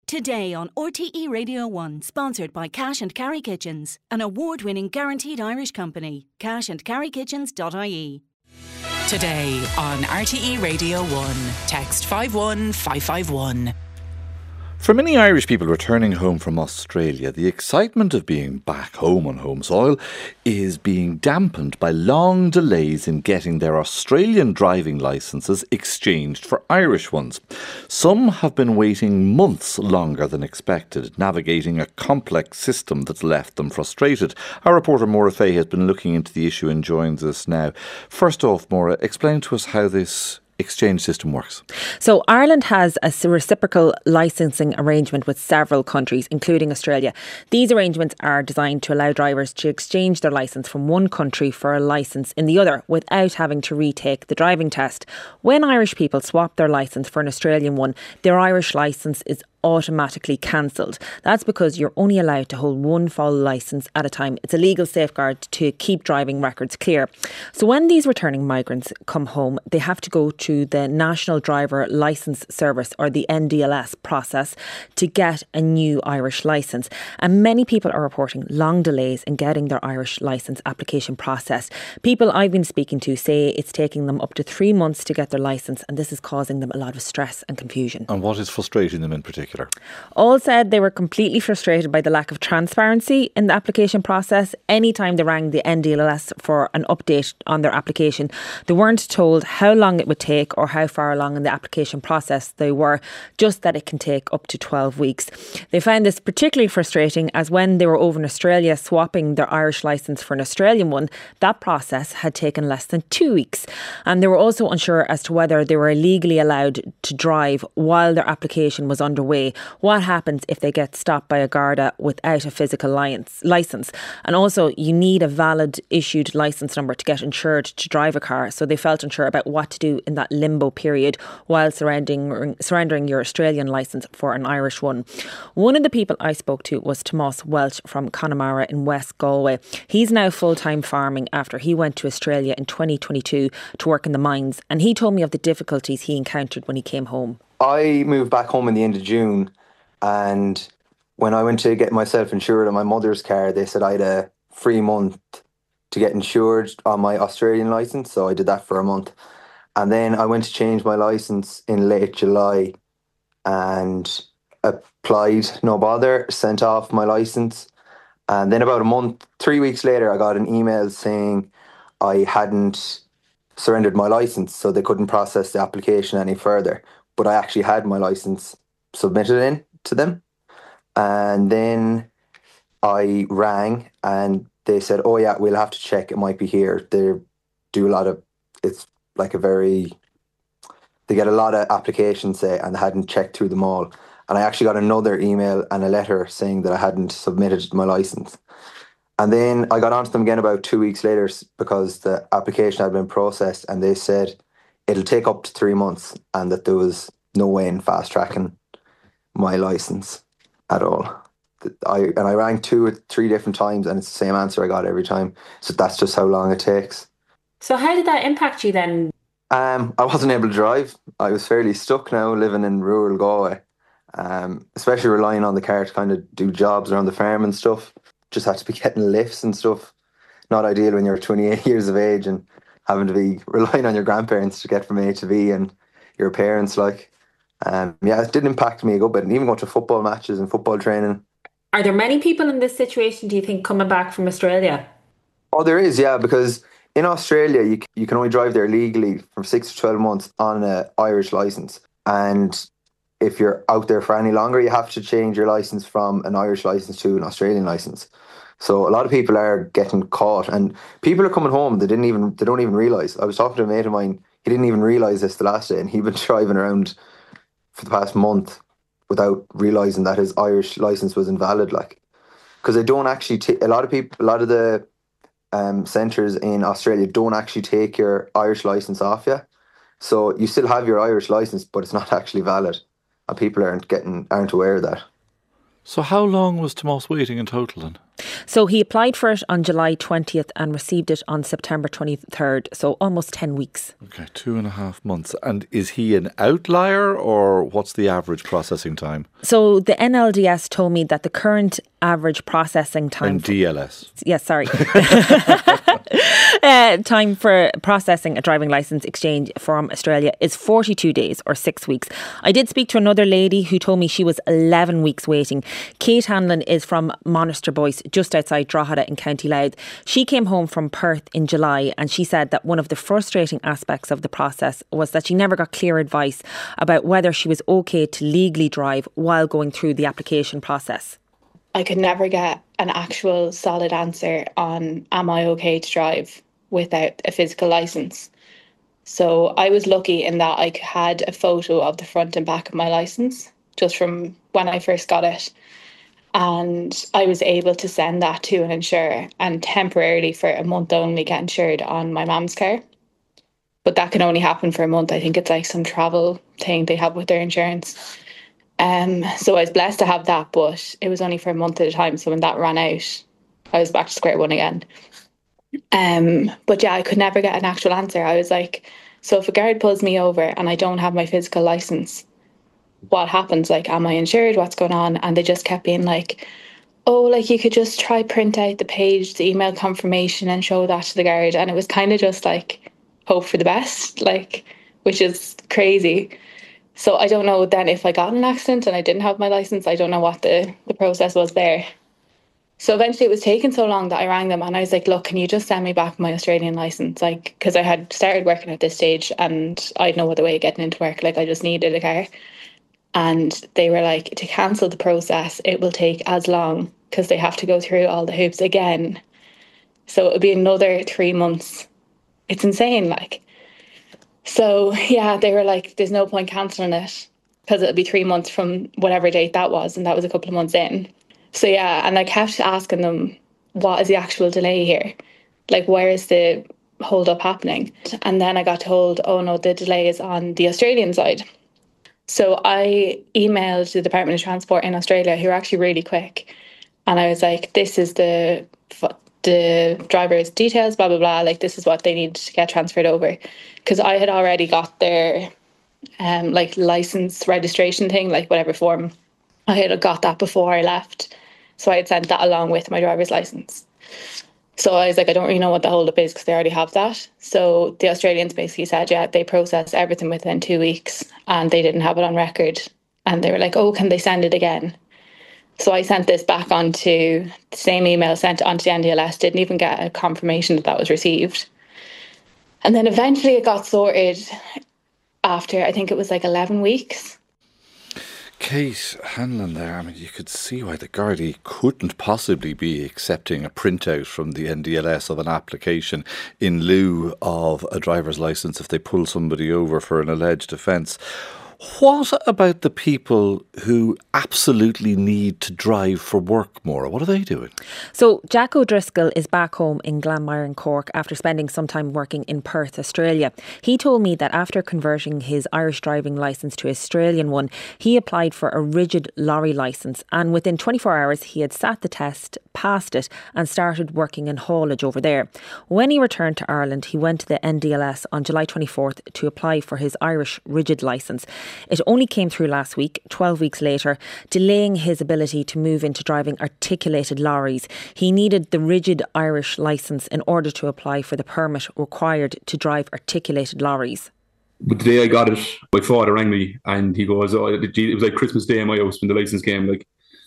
Today on RTE Radio 1, sponsored by Cash and Carry Kitchens, an award-winning guaranteed Irish company. cashandcarrykitchens.ie. Today on RTE Radio 1, text 51551. For many Irish people returning home from Australia, the excitement of being back home on home soil is being dampened by long delays in getting their Australian driving licences exchanged for Irish ones. Some have been waiting months longer than expected, navigating a complex system that's left them frustrated. Our reporter Maura Fay has been looking into the issue and joins us now. First off, Maura, explain to us how this exchange system works. So Ireland has a reciprocal licensing arrangement with several countries, including Australia. These arrangements are designed to allow drivers to exchange their licence from one country for a licence in the other without having to retake the driving test. When Irish people swap their licence for an Australian one, their Irish licence is automatically cancelled. That's because you're only allowed to hold one full licence at a time. It's a legal safeguard to keep driving records clear. So when these returning migrants come home, they have to go to the National Driver Licence Service, or the NDLS process, to get a new Irish licence. And many people are reporting long delays in getting their Irish licence application processed. People I've been speaking to say it's taking them up to 3 months to get their licence, and this is causing them a lot of stress and confusion. And what is frustrating them in particular? All said they were completely frustrated by the lack of transparency in the application process. Anytime they rang the NDLS for an update on their application, they weren't told how long it would take or how far along in the application process they were, just that it can take up to 12 weeks. They found this particularly frustrating as when they were over in Australia swapping their Irish licence for an Australian one, that process had taken less than 2 weeks. And they were also unsure as to whether they were legally allowed to drive while their application was underway. What happens if they get stopped by a Garda without a physical licence? And also, you need a valid issued licence number to get insured to drive a car. So they felt unsure about what to do in that limbo period while surrendering your Australian licence for an Irish one. One of the people I spoke to was Tomás Welch from Connemara in West Galway. He's now full-time farming after he went to Australia in 2022 to work in the mines. And he told me of the difficulties he encountered when he came home. I moved back home in the end of June, and when I went to get myself insured on my mother's car, they said I had a free month to get insured on my Australian licence, so I did that for a month. And then I went to change my licence in late July and applied, no bother, sent off my licence. And then about a month, 3 weeks later, I got an email saying I hadn't surrendered my licence, so they couldn't process the application any further. But I actually had my licence submitted in to them. And then I rang and they said, oh yeah, we'll have to check, it might be here. They do a lot of, it's like they get a lot of applications, say, and they hadn't checked through them all. And I actually got another email and a letter saying that I hadn't submitted my licence. And then I got onto them again about 2 weeks later because the application had been processed, and they said it'll take up to 3 months and that there was no way in fast tracking my licence at all. I rang 2 or 3 different times and it's the same answer I got every time. So that's just how long it takes. So how did that impact you then? I wasn't able to drive. I was fairly stuck now living in rural Galway, especially relying on the car to kind of do jobs around the farm and stuff. Just had to be getting lifts and stuff. Not ideal when you're 28 years of age and having to be relying on your grandparents to get from A to B and your parents, like. Yeah, it did impact me a good bit. And even going to football matches and football training. Are there many people in this situation, do you think, coming back from Australia? Oh, there is, yeah, because in Australia, you can only drive there legally from 6 to 12 months on an Irish licence. And if you're out there for any longer, you have to change your licence from an Irish licence to an Australian licence. So a lot of people are getting caught, and people are coming home. They don't even realise. I was talking to a mate of mine. He didn't even realise this the last day, and he'd been driving around for the past month without realising that his Irish licence was invalid, like, because they don't actually a lot of the centres in Australia don't actually take your Irish licence off you, so you still have your Irish licence, but it's not actually valid, and people aren't aware of that. So how long was Tomás waiting in total then? So he applied for it on July 20th and received it on September 23rd. So almost 10 weeks. Okay, 2.5 months. And is he an outlier, or what's the average processing time? So the NLDS told me that the current average processing time... And DLS. Yes, sorry. Time for processing a driving licence exchange from Australia is 42 days or 6 weeks. I did speak to another lady who told me she was 11 weeks waiting. Kate Hanlon is from Monaster Boyce, just outside Drogheda in County Louth. She came home from Perth in July, and she said that one of the frustrating aspects of the process was that she never got clear advice about whether she was okay to legally drive while going through the application process. I could never get an actual solid answer on am I okay to drive without a physical licence. So I was lucky in that I had a photo of the front and back of my licence just from when I first got it. And I was able to send that to an insurer and temporarily for a month only get insured on my mum's car. But that can only happen for a month. I think it's like some travel thing they have with their insurance. So I was blessed to have that, but it was only for a month at a time. So when that ran out, I was back to square one again. But yeah, I could never get an actual answer. I was like, so if a guard pulls me over and I don't have my physical licence, what happens? Like, am I insured? What's going on? And they just kept being like, oh, like you could just try print out the page, the email confirmation and show that to the guard. And it was kind of just like hope for the best, like, which is crazy. So I don't know then if I got in an accident and I didn't have my licence, I don't know what the process was there. So eventually it was taking so long that I rang them and I was like, look, can you just send me back my Australian licence? Like, because I had started working at this stage and I had no other way of getting into work. Like, I just needed a car. And they were like, to cancel the process, it will take as long because they have to go through all the hoops again. So it would be another 3 months. It's insane, like. So, yeah, they were like, there's no point cancelling it because it'll be 3 months from whatever date that was. And that was a couple of months in. So, yeah, and I kept asking them, what is the actual delay here? Like, where is the hold up happening? And then I got told, oh, no, the delay is on the Australian side. So I emailed the Department of Transport in Australia, who are actually really quick. And I was like, this is the driver's details, blah, blah, blah. Like, this is what they need to get transferred over. Because I had already got their like license registration thing, like whatever form. I had got that before I left. So I had sent that along with my driver's license. So I was like, I don't really know what the hold-up is because they already have that. So the Australians basically said, yeah, they process everything within 2 weeks and they didn't have it on record. And they were like, oh, can they send it again? So I sent this back onto the same email, sent it onto the NDLS, didn't even get a confirmation that that was received. And then eventually it got sorted after, I think it was like 11 weeks. Kate Hanlon there, I mean, you could see why the Gardaí couldn't possibly be accepting a printout from the NDLS of an application in lieu of a driver's licence if they pull somebody over for an alleged offence. What about the people who absolutely need to drive for work, Maura? What are they doing? So Jack O'Driscoll is back home in Glanmire in Cork after spending some time working in Perth, Australia. He told me that after converting his Irish driving licence to Australian one, he applied for a rigid lorry licence, and within 24 hours he had sat the test, passed it and started working in haulage over there. When he returned to Ireland, he went to the NDLS on July 24th to apply for his Irish rigid licence. It only came through last week, 12 weeks later, delaying his ability to move into driving articulated lorries. He needed the rigid Irish licence in order to apply for the permit required to drive articulated lorries. But the day I got it, my father rang me and he goes, oh, it was like Christmas Day in my house when the licence came. Like,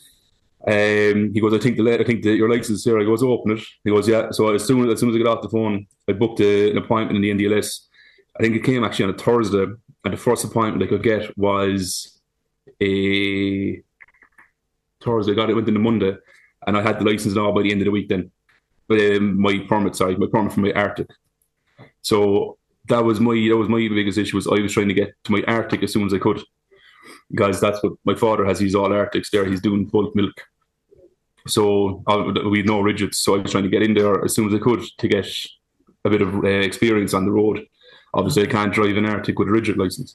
he goes, I think your licence is here. I goes, open it. He goes, yeah. So as soon as I got off the phone, I booked an appointment in the NDLS. I think it came actually on a Thursday. And the first appointment I could get was a Thursday. I got it, went in the Monday, and I had the licence now by the end of the week then. My permit from my Arctic. So that was my biggest issue, was I was trying to get to my Arctic as soon as I could. Because that's what my father has, he's all Arctics there, he's doing bulk milk. So we had no rigids, so I was trying to get in there as soon as I could to get a bit of experience on the road. Obviously, I can't drive an Arctic with a rigid licence.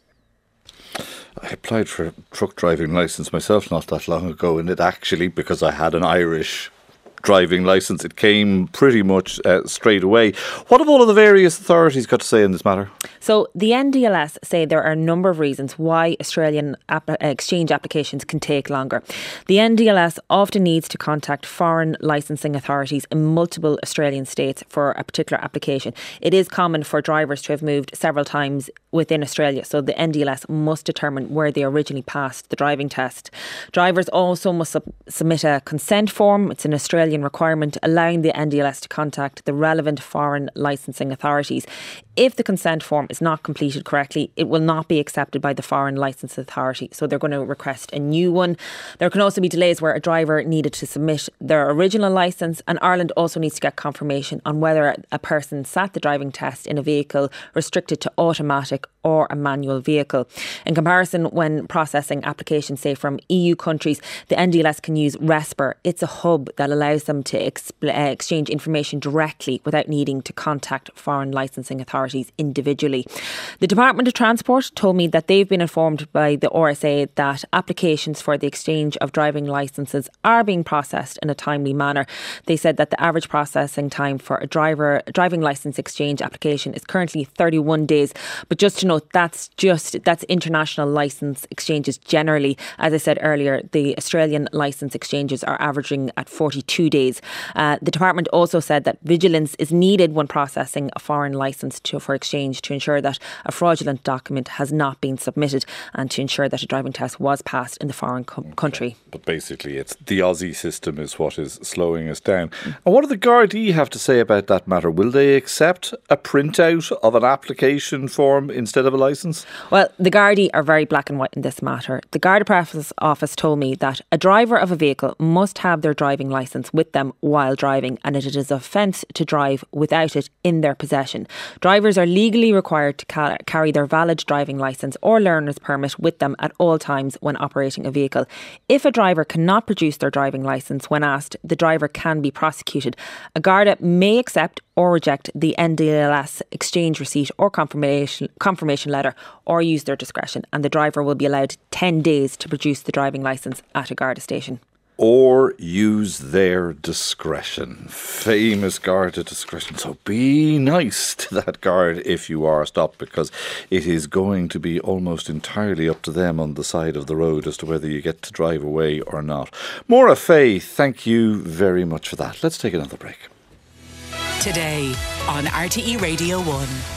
I applied for a truck driving licence myself not that long ago, and it actually, because I had an Irish driving licence. It came pretty much straight away. What have all of the various authorities got to say in this matter? So the NDLS say there are a number of reasons why Australian exchange applications can take longer. The NDLS often needs to contact foreign licensing authorities in multiple Australian states for a particular application. It is common for drivers to have moved several times within Australia, so the NDLS must determine where they originally passed the driving test. Drivers also must submit a consent form. It's an Australian requirement allowing the NDLS to contact the relevant foreign licensing authorities. If the consent form is not completed correctly, it will not be accepted by the foreign licence authority, so they're going to request a new one. There can also be delays where a driver needed to submit their original licence, and Ireland also needs to get confirmation on whether a person sat the driving test in a vehicle restricted to automatic or a manual vehicle. In comparison, when processing applications, say from EU countries, the NDLS can use RESPER. It's a hub that allows them to exchange information directly without needing to contact foreign licensing authorities individually. The Department of Transport told me that they've been informed by the RSA that applications for the exchange of driving licences are being processed in a timely manner. They said that the average processing time for a driving licence exchange application is currently 31 days. But just to note, that's international licence exchanges generally. As I said earlier, the Australian licence exchanges are averaging at 42 days. The department also said that vigilance is needed when processing a foreign licence for exchange to ensure that a fraudulent document has not been submitted and to ensure that a driving test was passed in the foreign country. But basically, it's the Aussie system is what is slowing us down. And what do the Gardaí have to say about that matter? Will they accept a printout of an application form instead of a licence? Well, the Gardaí are very black and white in this matter. The Garda Press office told me that a driver of a vehicle must have their driving licence with them while driving, and it is an offence to drive without it in their possession. Drivers are legally required to carry their valid driving licence or learner's permit with them at all times when operating a vehicle. If a driver cannot produce their driving licence when asked, the driver can be prosecuted. A Garda may accept or reject the NDLS exchange receipt or confirmation letter, or use their discretion, and the driver will be allowed 10 days to produce the driving licence at a Garda station. Or use their discretion. Famous Garda discretion. So be nice to that guard if you are stopped, because it is going to be almost entirely up to them on the side of the road as to whether you get to drive away or not. Maura Fay, thank you very much for that. Let's take another break. Today on RTE Radio 1.